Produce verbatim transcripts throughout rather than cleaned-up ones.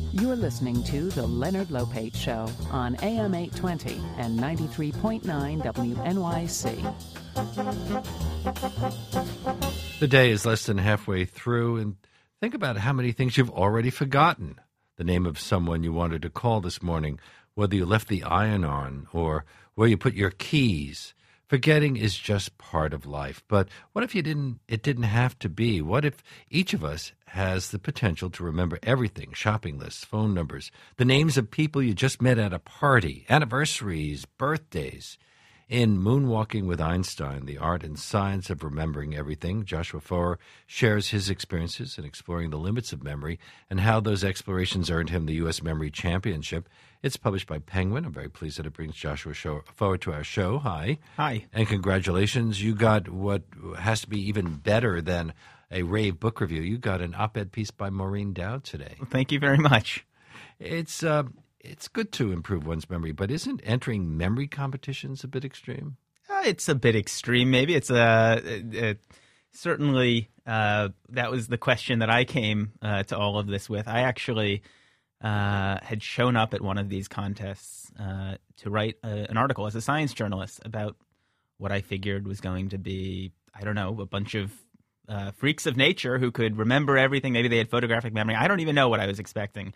You're listening to The Leonard Lopate Show on A M eight twenty and ninety-three point nine W N Y C. The day is less than halfway through, and think about how many things you've already forgotten. The name of someone you wanted to call this morning, whether you left the iron on or where you put your keys. Forgetting is just part of life. But what if you didn't? It didn't have to be. What if each of us has the potential to remember everything? Shopping lists, phone numbers, the names of people you just met at a party, anniversaries, birthdays. In Moonwalking with Einstein, The Art and Science of Remembering Everything, Joshua Foer shares his experiences in exploring the limits of memory and how those explorations earned him the U S Memory Championship. It's published by Penguin. I'm very pleased that it brings Joshua Foer to our show. Hi. Hi. And congratulations. You got what has to be even better than a rave book review. You got an op-ed piece by Maureen Dowd today. Well, thank you very much. It's... Uh, It's good to improve one's memory, but isn't entering memory competitions a bit extreme? Uh, it's a bit extreme, maybe. It's uh, uh, certainly uh, that was the question that I came uh, to all of this with. I actually uh, had shown up at one of these contests uh, to write a, an article as a science journalist about what I figured was going to be, I don't know, a bunch of uh, freaks of nature who could remember everything. Maybe they had photographic memory. I don't even know what I was expecting.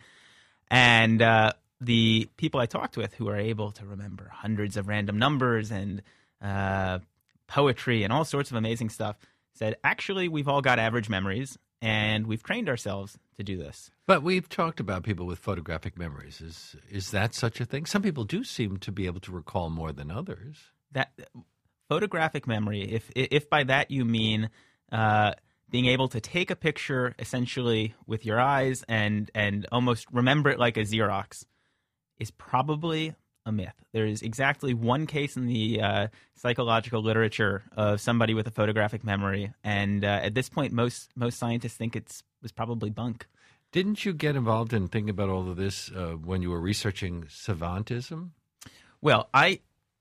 And uh, the people I talked with who are able to remember hundreds of random numbers and uh, poetry and all sorts of amazing stuff said, actually, we've all got average memories, and we've trained ourselves to do this. But we've talked about people with photographic memories. Is is that such a thing? Some people do seem to be able to recall more than others. That photographic memory, if if by that you mean uh, being able to take a picture essentially with your eyes and and almost remember it like a Xerox, is probably a myth. There is exactly one case in the uh, psychological literature of somebody with a photographic memory, and uh, at this point, most most scientists think it's was probably bunk. Didn't you get involved in thinking about all of this uh, when you were researching savantism? Well, I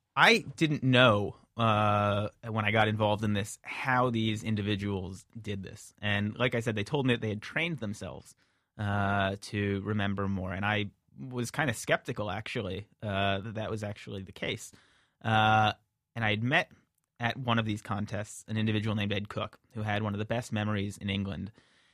I didn't know uh, when I got involved in this how these individuals did this, and like I said, they told me that they had trained themselves uh, to remember more, and I was kind of skeptical, actually, uh, that that was actually the case. Uh, and I had met at one of these contests an individual named Ed Cook, who had one of the best memories in England.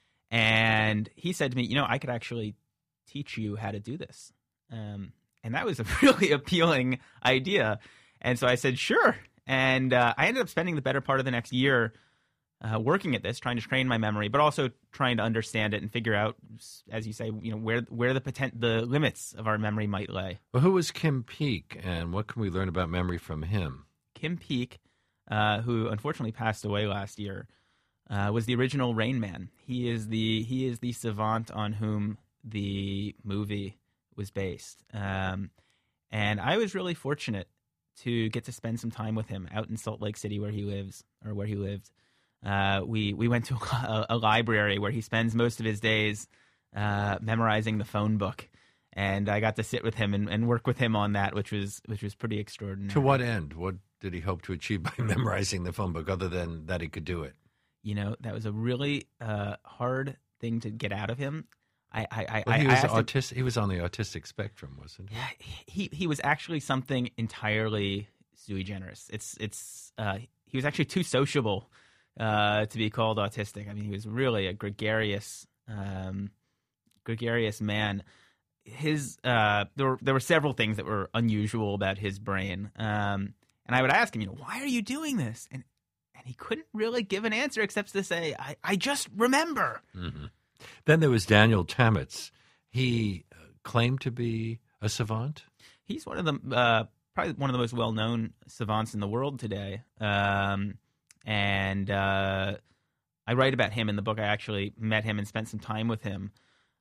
And he said to me, you know, I could actually teach you how to do this. Um, and that was a really appealing idea. And so I said, sure. And uh, I ended up spending the better part of the next year Uh, working at this, trying to train my memory, but also trying to understand it and figure out, as you say, you know, where where the potent, the limits of our memory might lay. Well, who was Kim Peek, and what can we learn about memory from him? Kim Peek, uh, who unfortunately passed away last year, uh, was the original Rain Man. He is the he is the savant on whom the movie was based, um, and I was really fortunate to get to spend some time with him out in Salt Lake City, where he lives or where he lived. Uh, we we went to a, a library where he spends most of his days uh, memorizing the phone book, and I got to sit with him and, and work with him on that, which was which was pretty extraordinary. To what end? What did he hope to achieve by memorizing the phone book, other than that he could do it? You know, that was a really uh, hard thing to get out of him. I, I, well, I, he I was autistic. He was on the autistic spectrum, wasn't he? Yeah, he he was actually something entirely sui generis. It's it's uh, he was actually too sociable Uh, to be called autistic. I mean, he was really a gregarious, um, gregarious man. His uh, there were there were several things that were unusual about his brain, um, and I would ask him, you know, why are you doing this? And and he couldn't really give an answer except to say, I, I just remember. Mm-hmm. Then there was Daniel Tammetz. He claimed to be a savant. He's one of the uh, probably one of the most well known savants in the world today. Um, And uh, I write about him in the book. I actually met him and spent some time with him.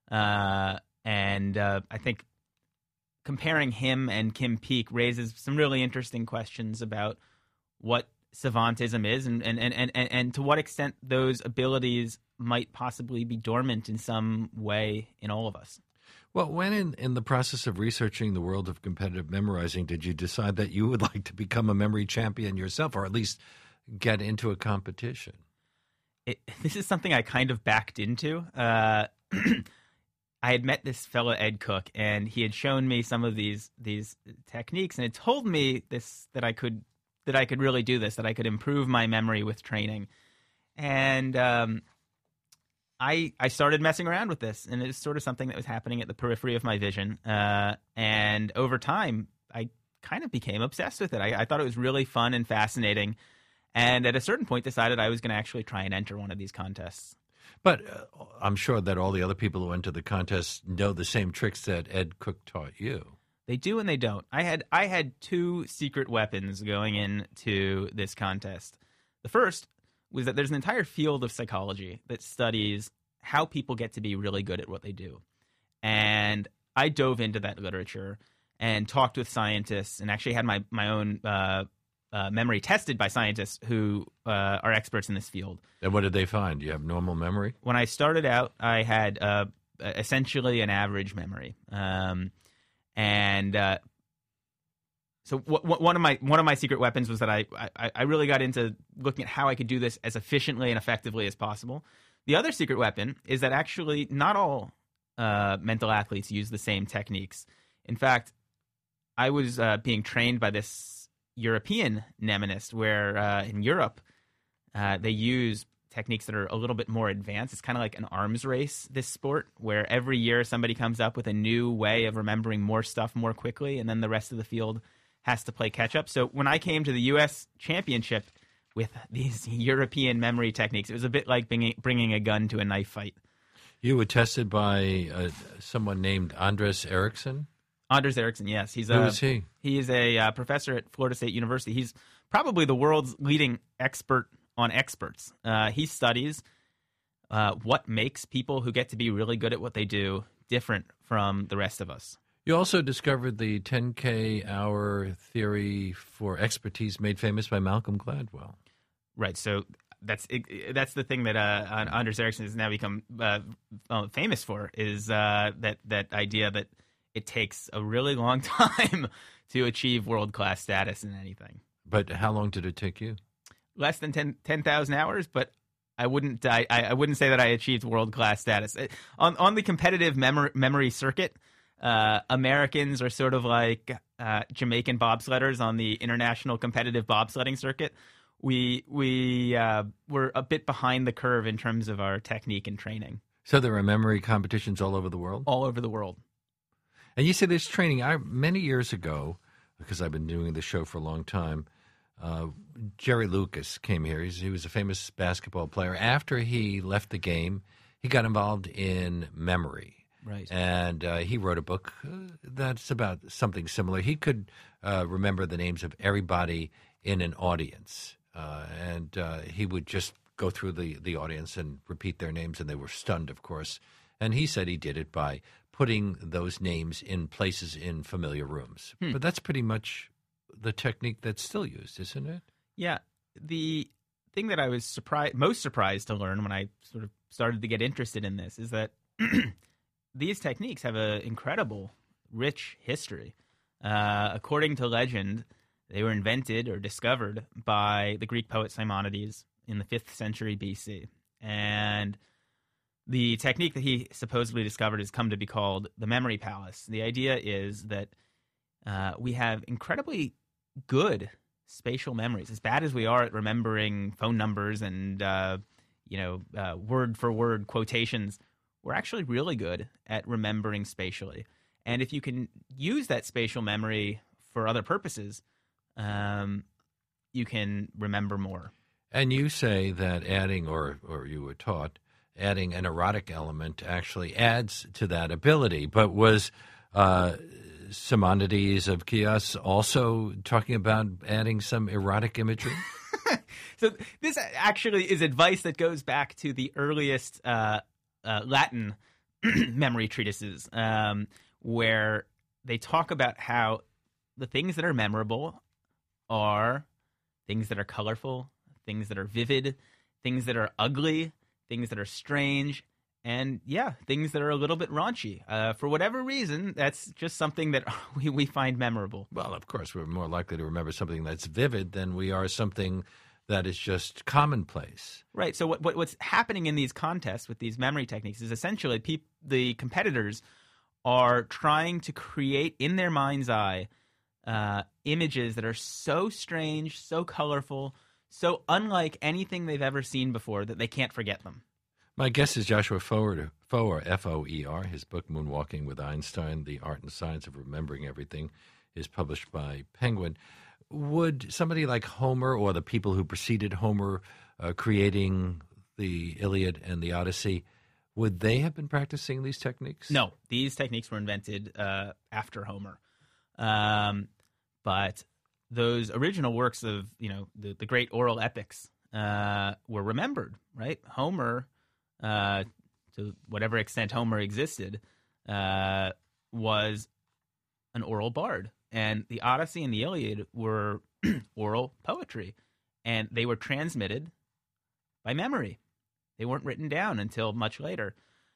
Uh, and uh, I think comparing him and Kim Peek raises some really interesting questions about what savantism is and, and, and, and, and to what extent those abilities might possibly be dormant in some way in all of us. Well, when in, in the process of researching the world of competitive memorizing, did you decide that you would like to become a memory champion yourself, or at least get into a competition? It, this is something I kind of backed into. Uh, I had met this fellow Ed Cook, and he had shown me some of these these techniques, and it told me this that I could that I could really do this, that I could improve my memory with training, and um, I I started messing around with this, and it was sort of something that was happening at the periphery of my vision, uh, and over time I kind of became obsessed with it. I, I thought it was really fun and fascinating, and at a certain point decided I was going to actually try and enter one of these contests. But uh, I'm sure that all the other people who enter the contest know the same tricks that Ed Cook taught you. They do and they don't. I had I had two secret weapons going into this contest. The first was that there's an entire field of psychology that studies how people get to be really good at what they do. And I dove into that literature and talked with scientists and actually had my, my own uh, uh, memory tested by scientists who uh, are experts in this field. And what did they find? Do you have normal memory? When I started out, I had uh, essentially an average memory. Um, and uh, so w- w- one of my one of my secret weapons was that I, I I really got into looking at how I could do this as efficiently and effectively as possible. The other secret weapon is that actually not all uh, mental athletes use the same techniques. In fact, I was uh, being trained by this European mnemonist where uh, in Europe uh, they use techniques that are a little bit more advanced. It's kind of like an arms race, this sport, where every year somebody comes up with a new way of remembering more stuff more quickly, and then the rest of the field has to play catch up. So when I came to the U S championship with these European memory techniques, it was a bit like bringing, bringing a gun to a knife fight. You were tested by uh, someone named Anders Ericsson? Anders Ericsson, yes. He's Who a, is he? He is a uh, professor at Florida State University. He's probably the world's leading expert on experts. Uh, he studies uh, what makes people who get to be really good at what they do different from the rest of us. You also discovered the ten K hour theory for expertise made famous by Malcolm Gladwell. Right. So that's that's the thing that uh, Anders Ericsson has now become uh, famous for, is uh, that that idea that it takes a really long time to achieve world-class status in anything. But how long did it take you? Less than ten thousand hours, but I wouldn't I, I wouldn't say that I achieved world-class status. On on the competitive memory, memory circuit, uh, Americans are sort of like uh, Jamaican bobsledders on the international competitive bobsledding circuit. We we uh, we're a bit behind the curve in terms of our technique and training. So there are memory competitions all over the world? All over the world. And you say there's training. I many years ago, because I've been doing the show for a long time, uh, Jerry Lucas came here. He's, he was a famous basketball player. After he left the game, he got involved in memory. Right. And uh, he wrote a book uh, that's about something similar. He could uh, remember the names of everybody in an audience. Uh, and uh, he would just go through the, the audience and repeat their names, and they were stunned, of course. And he said he did it by putting those names in places in familiar rooms. Hmm. But that's pretty much the technique that's still used, isn't it? Yeah. The thing that I was surprised, most surprised to learn when I sort of started to get interested in this is that these techniques have an incredible, rich history. Uh, according to legend, they were invented or discovered by the Greek poet Simonides in the fifth century B C. And the technique that he supposedly discovered has come to be called the memory palace. The idea is that uh, we have incredibly good spatial memories. As bad as we are at remembering phone numbers and uh, you know uh, word for word quotations, we're actually really good at remembering spatially. And if you can use that spatial memory for other purposes, um, you can remember more. And you say that adding, or or you were taught, adding an erotic element actually adds to that ability. But was uh, Simonides of Chios also talking about adding some erotic imagery? So this actually is advice that goes back to the earliest uh, uh, Latin memory treatises, um, where they talk about how the things that are memorable are things that are colorful, things that are vivid, things that are ugly, things that are strange, and yeah, things that are a little bit raunchy. Uh, for whatever reason, that's just something that we, we find memorable. Well, of course, we're more likely to remember something that's vivid than we are something that is just commonplace. Right. So what, what what's happening in these contests with these memory techniques is essentially peop, the competitors are trying to create in their mind's eye uh, images that are so strange, so colorful, so unlike anything they've ever seen before that they can't forget them. My guest is Joshua Foer, Foer, F O E R. His book, Moonwalking with Einstein, The Art and Science of Remembering Everything, is published by Penguin. Would somebody like Homer or the people who preceded Homer uh, creating the Iliad and the Odyssey, would they have been practicing these techniques? No, these techniques were invented uh, after Homer. Um, but those original works of, you know, the, the great oral epics uh, were remembered, right? Homer, uh, to whatever extent Homer existed, uh, was an oral bard. And the Odyssey and the Iliad were oral poetry, and they were transmitted by memory. They weren't written down until much later.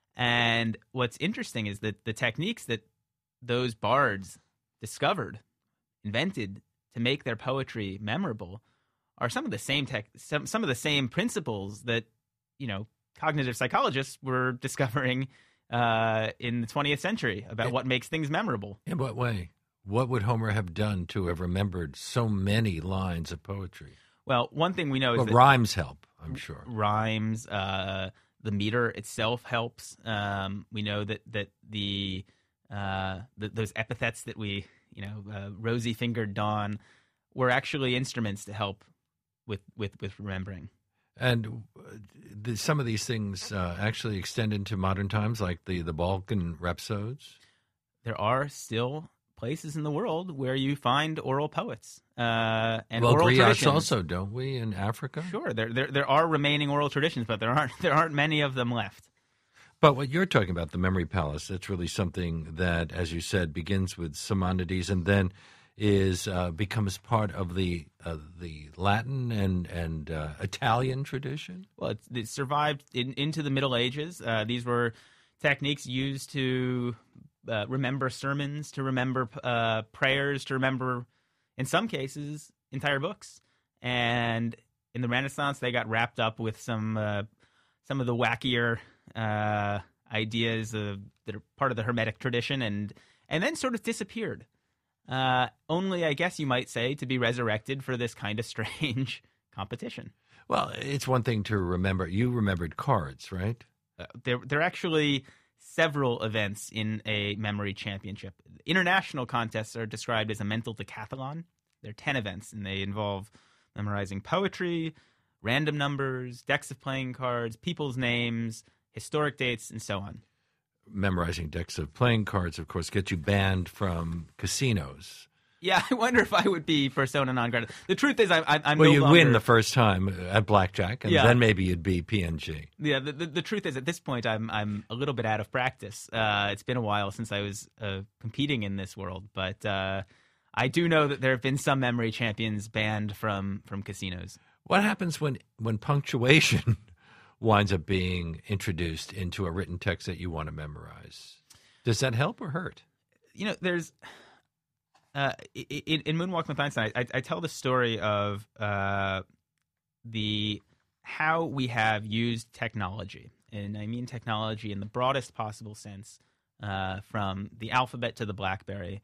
And what's interesting is that the techniques that those bards discovered, invented to make their poetry memorable, are some of the same tech, some some of the same principles that, you know, cognitive psychologists were discovering uh, in the twentieth century about what makes things memorable. In what way? What would Homer have done to have remembered so many lines of poetry? Well, one thing we know is well, that rhymes help, I'm sure. Rhymes, uh, the meter itself helps. Um, we know that that the, uh, the those epithets that we, you know, uh, rosy-fingered dawn, were actually instruments to help with with, with remembering. And the, some of these things uh, actually extend into modern times, like the, the Balkan rhapsodes? There are still places in the world where you find oral poets uh, and well, oral griots traditions. Also, don't we, in Africa? Sure, there, there there are remaining oral traditions, but there aren't there aren't many of them left. But what you're talking about, the Memory Palace, that's really something that, as you said, begins with Simonides and then is uh, becomes part of the uh, the Latin and and uh, Italian tradition. Well, it, it survived in, into the Middle Ages. Uh, these were techniques used to Uh, remember sermons, to remember uh, prayers, to remember, in some cases, entire books. And in the Renaissance, they got wrapped up with some uh, some of the wackier uh, ideas of, that are part of the Hermetic tradition, and and then sort of disappeared. Uh, only, I guess you might say, to be resurrected for this kind of strange competition. Well, it's one thing to remember. You remembered cards, right? Uh, they're they're actually several events in a memory championship. International contests are described as a mental decathlon. There are ten events, and they involve memorizing poetry, random numbers, decks of playing cards, people's names, historic dates, and so on. Memorizing decks of playing cards, of course, gets you banned from casinos. Yeah, I wonder if I would be persona non grata. The truth is, I, I, I'm well, no you'd longer... win the first time at blackjack, and Yeah. then maybe you'd be P N G. Yeah, the, the, the truth is, at this point, I'm I'm a little bit out of practice. Uh, it's been a while since I was uh, competing in this world, but uh, I do know that there have been some memory champions banned from from casinos. What happens when when punctuation winds up being introduced into a written text that you want to memorize? Does that help or hurt? You know, there's. Uh, in, in Moonwalking with Einstein, I, I tell the story of uh, the how we have used technology, and I mean technology in the broadest possible sense, uh, from the alphabet to the BlackBerry,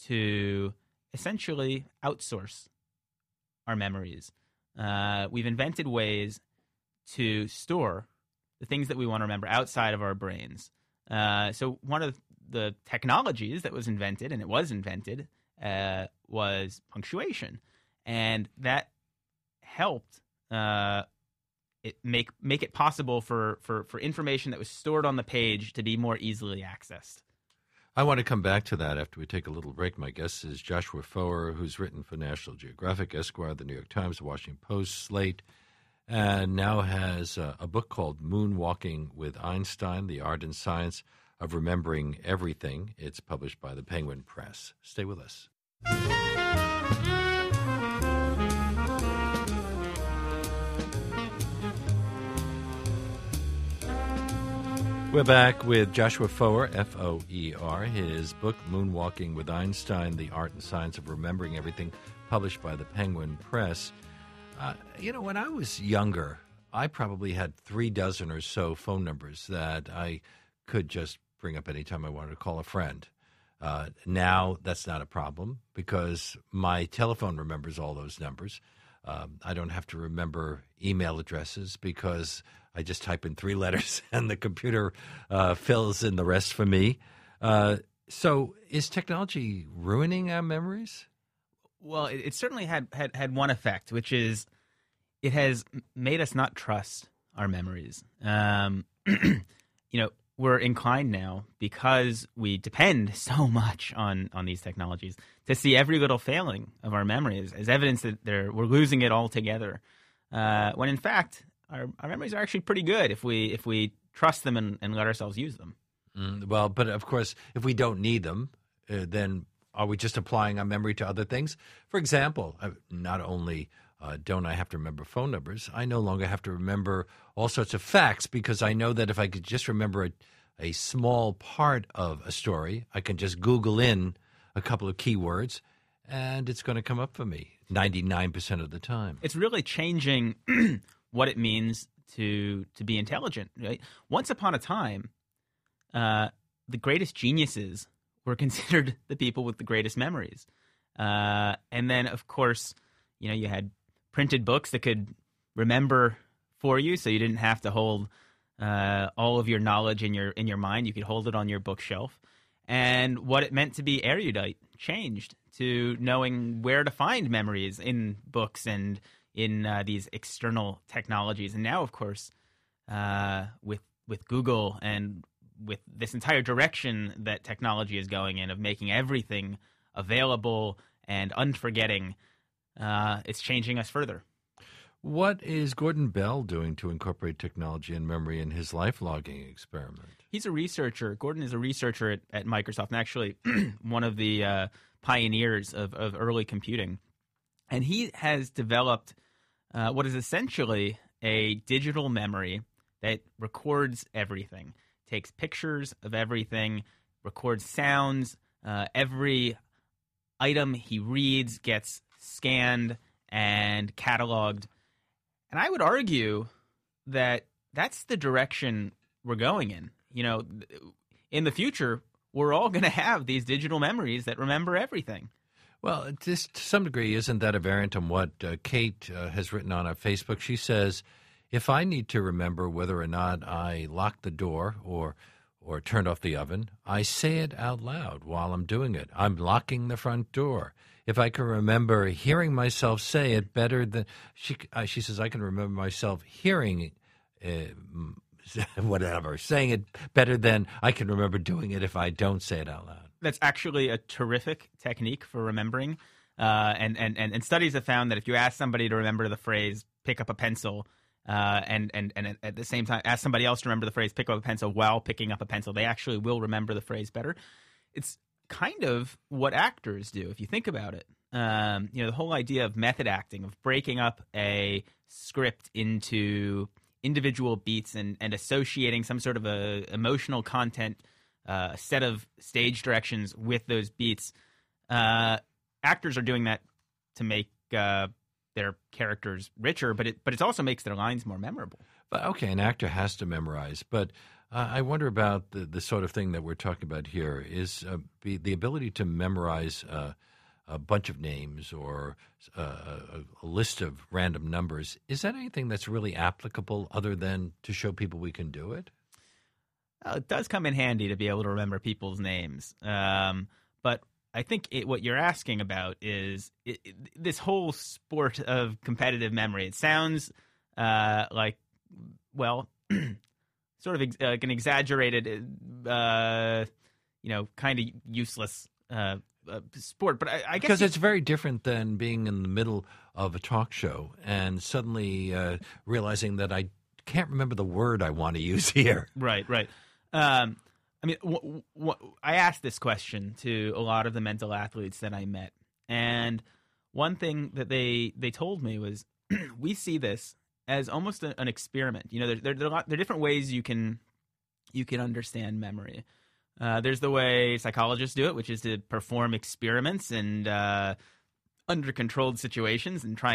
to essentially outsource our memories. Uh, we've invented ways to store the things that we want to remember outside of our brains. Uh, so one of the technologies that was invented, and it was invented, Uh, was punctuation, and that helped uh, it make make it possible for, for, for information that was stored on the page to be more easily accessed. I want to come back to that after we take a little break. My guest is Joshua Foer, who's written for National Geographic, Esquire, the New York Times, the Washington Post, Slate, and now has a, a book called Moonwalking with Einstein, The Art and Science of Remembering Everything. It's published by the Penguin Press. Stay with us. We're back with Joshua Foer, F O E R. His book, Moonwalking with Einstein, The Art and Science of Remembering Everything, published by the Penguin Press. Uh, you know, when I was younger, I probably had three dozen or so phone numbers that I could just bring up anytime I wanted to call a friend. Uh, now that's not a problem because my telephone remembers all those numbers. Um, I don't have to remember email addresses because I just type in three letters and the computer uh, fills in the rest for me. Uh, so is technology ruining our memories? Well, it, it certainly had, had, had one effect, which is it has made us not trust our memories. Um, you know, we're inclined now, because we depend so much on, on these technologies, to see every little failing of our memories as evidence that they're, we're losing it altogether. Uh, when in fact, our, our memories are actually pretty good if we if we trust them and, and let ourselves use them. Mm, well, but of course, if we don't need them, uh, then are we just applying our memory to other things? For example, uh, not only uh, don't I have to remember phone numbers, I no longer have to remember all sorts of facts because I know that if I could just remember a, a small part of a story, I can just Google in a couple of keywords and it's going to come up for me ninety-nine percent of the time. It's really changing what it means to to be intelligent. Right? Once upon a time, uh, the greatest geniuses were considered the people with the greatest memories. Uh, and then, of course, you know, you had printed books that could remember for you, so you didn't have to hold uh, all of your knowledge in your in your mind. You could hold it on your bookshelf. And what it meant to be erudite changed to knowing where to find memories in books and in uh, these external technologies. And now, of course, uh, with with Google and with this entire direction that technology is going in of making everything available and unforgetting, uh, it's changing us further. What is Gordon Bell doing to incorporate technology and memory in his life logging experiment? He's a researcher. Gordon is a researcher at, at Microsoft, and actually one of the uh, pioneers of, of early computing. And he has developed uh, what is essentially a digital memory that records everything, takes pictures of everything, records sounds. Uh, every item he reads gets scanned and cataloged. And I would argue that that's the direction we're going in. You know, in the future, we're all going to have these digital memories that remember everything. Well, this, to some degree, isn't that a variant on what uh, Kate uh, has written on our Facebook? She says, if I need to remember whether or not I locked the door or or turned off the oven, I say it out loud while I'm doing it. I'm locking the front door. If I can remember hearing myself say it better than she, uh, she says, I can remember myself hearing uh, whatever, saying it better than I can remember doing it if I don't say it out loud. That's actually a terrific technique for remembering. Uh, and, and, and, and studies have found that if you ask somebody to remember the phrase, pick up a pencil, uh, and, and, and at the same time ask somebody else to remember the phrase, pick up a pencil while picking up a pencil, they actually will remember the phrase better. It's kind of what actors do, if you think about it. Um, you know, the whole idea of method acting, of breaking up a script into individual beats and, and associating some sort of a emotional content, uh, a set of stage directions with those beats. Uh, actors are doing that to make uh, their characters richer, but it but it also makes their lines more memorable. But okay, an actor has to memorize, but uh, I wonder about the, the sort of thing that we're talking about here is uh, be, the ability to memorize uh, a bunch of names or uh, a, a list of random numbers. Is that anything that's really applicable other than to show people we can do it? Well, it does come in handy to be able to remember people's names. Um, but I think it, what you're asking about is it, it, this whole sport of competitive memory. It sounds uh, like, well, sort of ex- uh, like an exaggerated, uh, you know, kind of useless uh, uh, sport. But I, I guess because it's very different than being in the middle of a talk show and suddenly uh, realizing that I can't remember the word I want to use here. Right, right. Um, I mean, w- w- I asked this question to a lot of the mental athletes that I met, and one thing that they they told me was, we see this as almost a, an experiment. You know, there, there, there, are lot, there are different ways you can you can understand memory. Uh, there's the way psychologists do it, which is to perform experiments and uh, under controlled situations and try and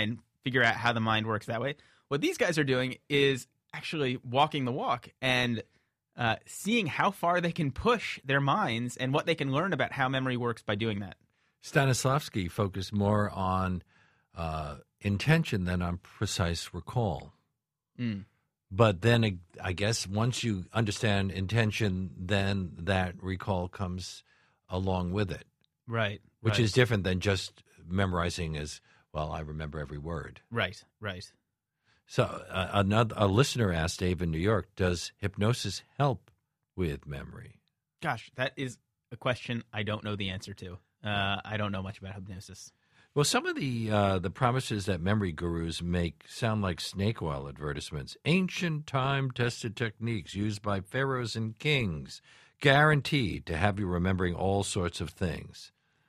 figure out how the mind works that way. What these guys are doing is actually walking the walk and uh, seeing how far they can push their minds and what they can learn about how memory works by doing that. Stanislavski focused more on uh, intention than on precise recall. Mm. But then I guess once you understand intention, then that recall comes along with it. Right. Which right. is different than just memorizing as, well, I remember every word. Right, right. So uh, another a listener asked Dave in New York, does hypnosis help with memory? Gosh, that is a question I don't know the answer to. Uh, I don't know much about hypnosis. Well, some of the uh, the promises that memory gurus make sound like snake oil advertisements. Ancient time-tested techniques used by pharaohs and kings, guaranteed to have you remembering all sorts of things.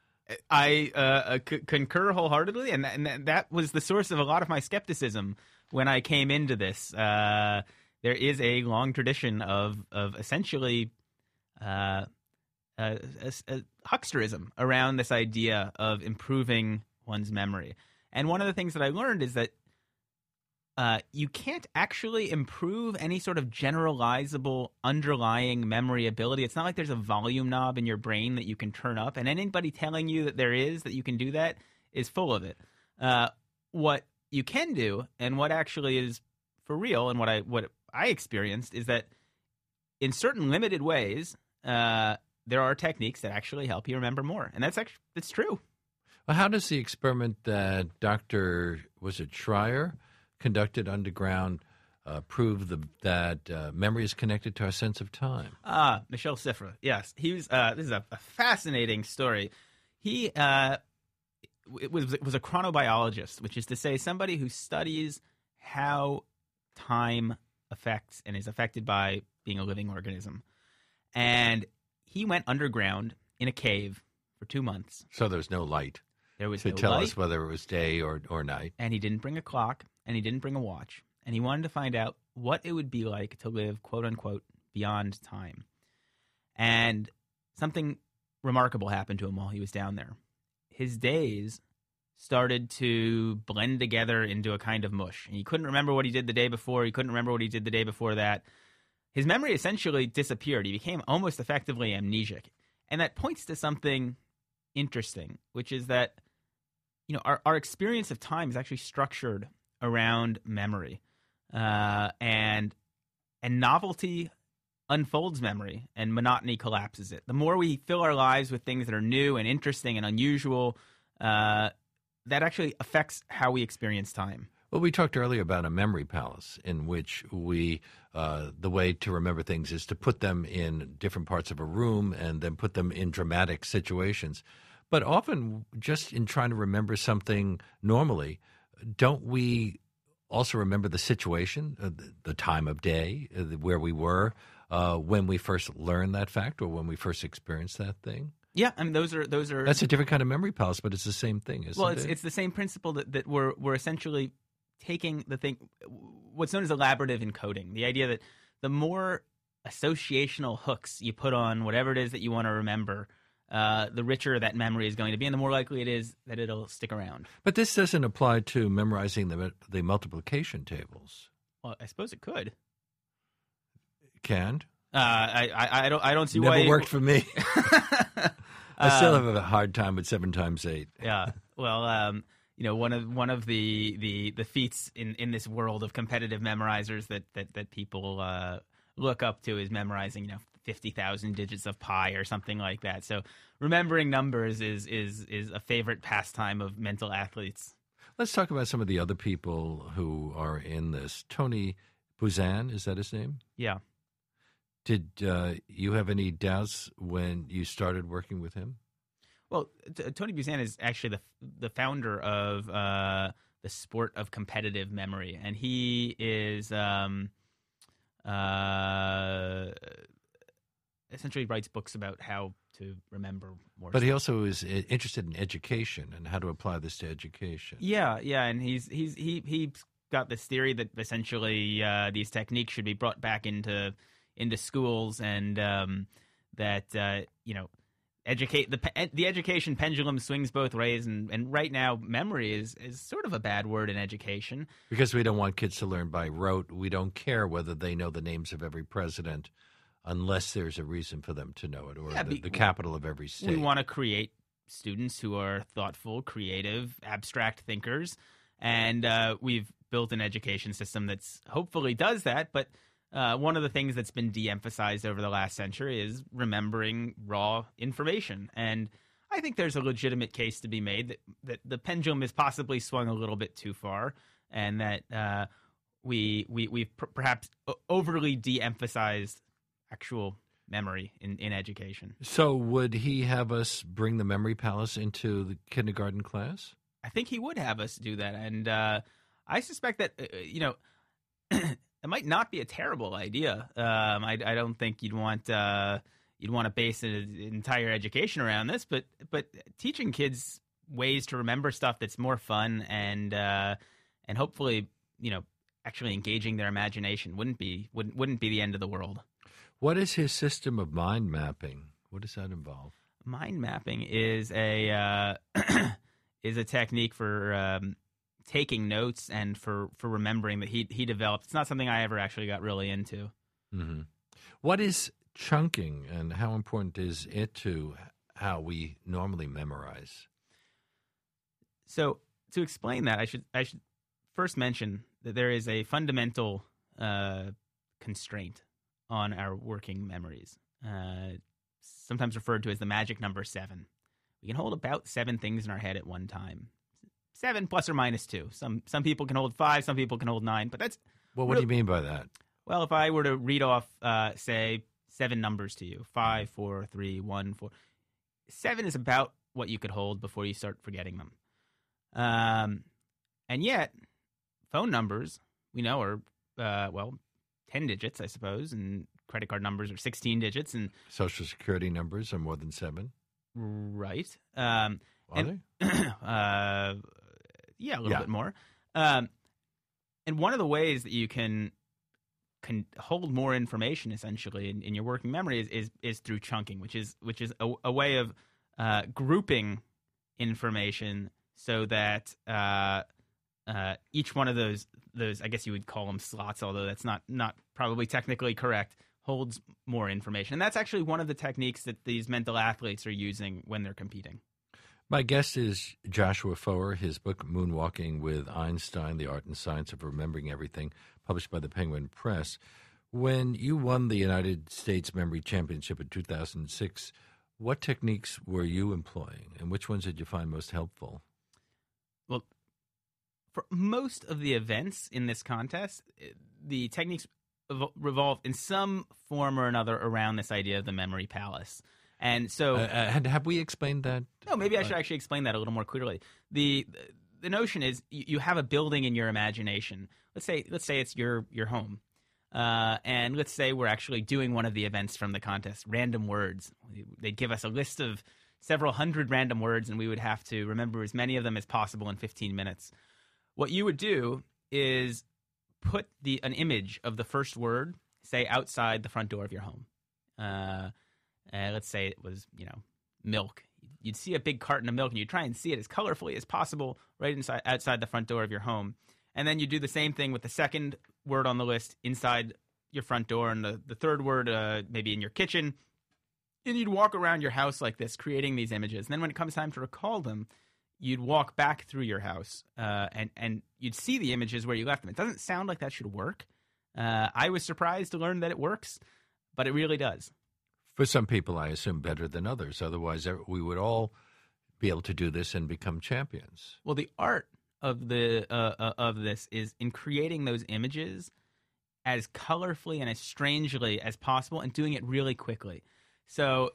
I uh, c- concur wholeheartedly, and, th- and that was the source of a lot of my skepticism when I came into this. Uh, there is a long tradition of of essentially uh, a, a, a hucksterism around this idea of improving one's memory. And one of the things that I learned is that uh, you can't actually improve any sort of generalizable underlying memory ability. It's not like there's a volume knob in your brain that you can turn up, and anybody telling you that there is, that you can do that, is full of it. Uh, what you can do, and what actually is for real, and what I what I experienced, is that in certain limited ways, uh, there are techniques that actually help you remember more, and that's actually that's true. Well, how does the experiment that Doctor was it Schreier conducted underground uh, prove the, that uh, memory is connected to our sense of time? Ah, Michel Sifra. Yes, he was. Uh, this is a, a fascinating story. He uh, it was it was a chronobiologist, which is to say, somebody who studies how time affects and is affected by being a living organism. And he went underground in a cave for two months. So there's no light. There was to no tell light, us whether it was day or, or night. and he didn't bring a clock, and he didn't bring a watch, and he wanted to find out what it would be like to live, quote unquote, beyond time. And something remarkable happened to him while he was down there. His days started to blend together into a kind of mush. And he couldn't remember what he did the day before. He couldn't remember what he did the day before that. His memory essentially disappeared. He became almost effectively amnesic. And that points to something interesting, which is that, you know, our, our experience of time is actually structured around memory. Uh, and and novelty unfolds memory, and monotony collapses it. The more we fill our lives with things that are new and interesting and unusual, uh, that actually affects how we experience time. Well, we talked earlier about a memory palace in which we, uh, the way to remember things is to put them in different parts of a room and then put them in dramatic situations. But often, just in trying to remember something normally, don't we also remember the situation, uh, the, the time of day, uh, where we were uh, when we first learned that fact or when we first experienced that thing? Yeah, I mean, those are those are. That's a different kind of memory palace, but it's the same thing, isn't well, it's it? it's the same principle that, that we're we're essentially taking the thing, what's known as elaborative encoding. The idea that the more associational hooks you put on whatever it is that you want to remember, uh, the richer that memory is going to be, and the more likely it is that it'll stick around. But this doesn't apply to memorizing the the multiplication tables. Well, I suppose it could. Can? Uh, I, I I don't I don't see Never why Never worked for me. I still Um, have a hard time with seven times eight. Yeah. Well, um, you know, one of one of the, the, the feats in, in this world of competitive memorizers that that that people uh, look up to is memorizing, you know, fifty thousand digits of pi or something like that. So remembering numbers is is is a favorite pastime of mental athletes. Let's talk about some of the other people who are in this. Tony Buzan, is that his name? Yeah. Did uh, you have any doubts when you started working with him? Well, t- Tony Buzan is actually the the founder of uh, the sport of competitive memory, and he is um, uh, essentially writes books about how to remember more. But stuff. he also is i- interested in education and how to apply this to education. Yeah, yeah, and he's he's he he's got this theory that essentially uh, these techniques should be brought back into into schools, and um, that uh, you know educate the pe- the education pendulum swings both ways, and, and right now memory is is sort of a bad word in education because we don't want kids to learn by rote. We don't care whether they know the names of every president unless there's a reason for them to know it, or Yeah, the, be- the capital of every state. We want to create students who are thoughtful, creative, abstract thinkers, and uh, we've built an education system that's hopefully does that. But uh, one of the things that's been de-emphasized over the last century is remembering raw information. And I think there's a legitimate case to be made that, that the pendulum has possibly swung a little bit too far, and that uh, we, we, we've per- perhaps overly de-emphasized actual memory in, in education. So would he have us bring the Memory Palace into the kindergarten class? I think he would have us do that. And uh, I suspect that, uh, you know, it might not be a terrible idea. Um, I, I don't think you'd want uh, you'd want to base an entire education around this, but but teaching kids ways to remember stuff that's more fun and uh, and hopefully, you know, actually engaging their imagination wouldn't be wouldn't wouldn't be the end of the world. What is his system of mind mapping? What does that involve? Mind mapping is a uh, is a technique for um, taking notes and for, for remembering that he he developed. It's not something I ever actually got really into. Mm-hmm. What is chunking, and how important is it to how we normally memorize? So to explain that, I should I should first mention that there is a fundamental uh, constraint on our working memories, uh, sometimes referred to as the magic number seven. We can hold about seven things in our head at one time. Seven plus or minus two. Some some people can hold five, some people can hold nine, but that's... Well, what real- do you mean by that? Well, if I were to read off, uh, say, seven numbers to you, five, four, three, one, four, seven is about what you could hold before you start forgetting them. Um, and yet, phone numbers, we know, are, uh, well, ten digits, I suppose, and credit card numbers are sixteen digits. And Social Security numbers are more than seven? Right. Um, Are and, they? uh, yeah, a little Yeah. bit more. Um, and one of the ways that you can can hold more information, essentially, in, in your working memory is, is is through chunking, which is which is a, a way of uh, grouping information so that uh, uh, each one of those those I guess you would call them slots, although that's not not probably technically correct, holds more information. And that's actually one of the techniques that these mental athletes are using when they're competing. My guest is Joshua Foer. His book, Moonwalking with Einstein, The Art and Science of Remembering Everything, published by the Penguin Press. When you won the United States Memory Championship in two thousand six, what techniques were you employing, and which ones did you find most helpful? Well, for most of the events in this contest, the techniques evo- revolve in some form or another around this idea of the memory palace. And so, Uh, and have we explained that? no, maybe I should actually explain that a little more clearly. The the notion is you you have a building in your imagination. Let's say let's say it's your your home, uh, and let's say we're actually doing one of the events from the contest, random words. They'd give us a list of several hundred random words, and we would have to remember as many of them as possible in fifteen minutes. What you would do is put the an image of the first word, say, outside the front door of your home. Uh, uh, let's say it was, you know, milk. You'd see a big carton of milk, and you'd try and see it as colorfully as possible right inside outside the front door of your home. And then you do the same thing with the second word on the list inside your front door, and the, the third word uh, maybe in your kitchen. And you'd walk around your house like this, creating these images. And then when it comes time to recall them, you'd walk back through your house, uh, and, and you'd see the images where you left them. It doesn't sound like that should work. Uh, I was surprised to learn that it works, but it really does. For some people, I assume better than others. Otherwise, we would all be able to do this and become champions. Well, the art of the uh, uh, of this is in creating those images as colorfully and as strangely as possible, and doing it really quickly. So,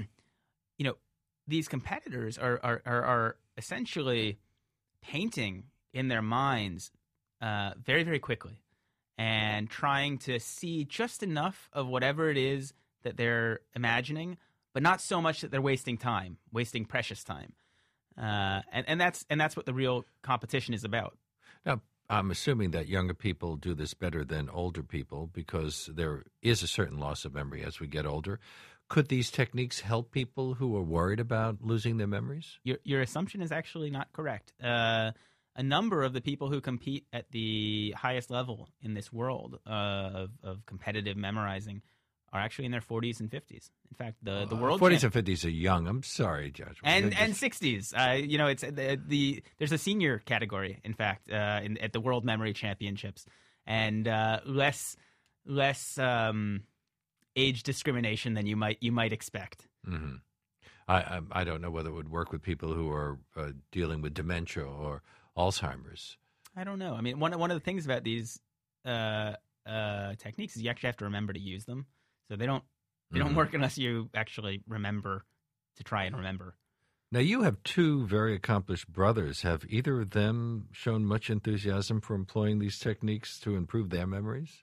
you know, these competitors are are are, are essentially painting in their minds uh, very very quickly, and trying to see just enough of whatever it is that they're imagining, but not so much that they're wasting time, wasting precious time. Uh, and, and that's and that's what the real competition is about. Now, I'm assuming that younger people do this better than older people because there is a certain loss of memory as we get older. Could these techniques help people who are worried about losing their memories? Your your assumption is actually not correct. Uh, a number of the people who compete at the highest level in this world uh, of, of competitive memorizing are actually in their forties and fifties. In fact, the the world forties champ- and fifties are young. I'm sorry, Joshua. and Just- and sixties. Uh, you know, it's the, the there's a senior category. In fact, uh, in, at the World Memory Championships, and uh, less less um, age discrimination than you might you might expect. Mm-hmm. I, I I don't know whether it would work with people who are uh, dealing with dementia or Alzheimer's. I don't know. I mean, one one of the things about these uh, uh, techniques is you actually have to remember to use them. So they don't they don't Mhm. work unless you actually remember to try and remember. Now, you have two very accomplished brothers. Have either of them shown much enthusiasm for employing these techniques to improve their memories?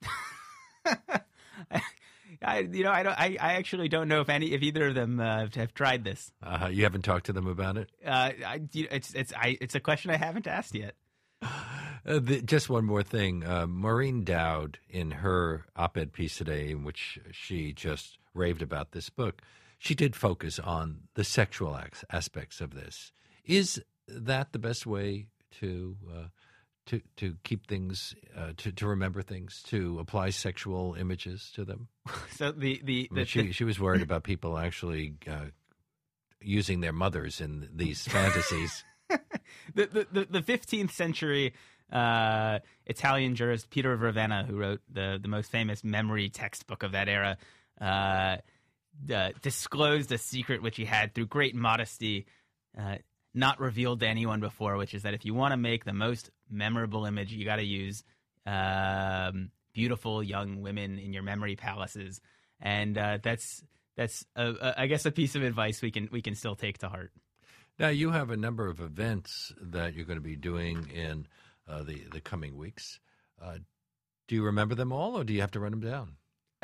I you know I don't I, I actually don't know if any if either of them uh, have tried this. Uh, you haven't talked to them about it? Uh, I, it's it's I it's a question I haven't asked yet. Uh, the, just one more thing. Uh, Maureen Dowd, in her op-ed piece today, in which she just raved about this book, she did focus on the sexual as- aspects of this. Is that the best way to uh, to to keep things, uh, to to remember things, to apply sexual images to them? So the the, I the mean, she she was worried about people actually uh, using their mothers in these fantasies. the, the, the, the fifteenth century uh, Italian jurist Peter of Ravenna, who wrote the, the most famous memory textbook of that era, uh, uh, disclosed a secret which he had through great modesty, uh, not revealed to anyone before, which is that if you want to make the most memorable image, you got to use um, beautiful young women in your memory palaces, and uh, that's that's a, a, I guess a piece of advice we can we can still take to heart. Now, you have a number of events that you're going to be doing in uh, the, the coming weeks. Uh, do you remember them all, or do you have to run them down?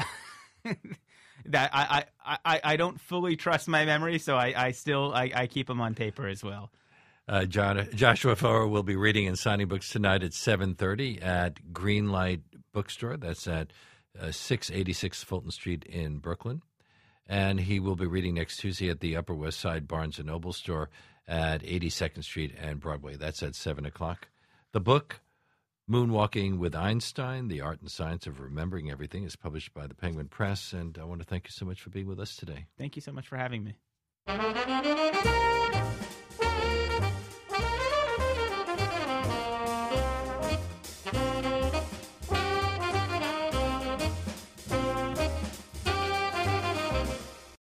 that I, I, I, I don't fully trust my memory, so I, I still I, I keep them on paper as well. Uh, John, Joshua Foer will be reading and signing books tonight at seven thirty at Greenlight Bookstore. That's at uh, six eighty-six Fulton Street in Brooklyn. And he will be reading next Tuesday at the Upper West Side Barnes and Noble store at eighty-second Street and Broadway. That's at seven o'clock. The book, Moonwalking with Einstein, The Art and Science of Remembering Everything, is published by the Penguin Press. And I want to thank you so much for being with us today. Thank you so much for having me.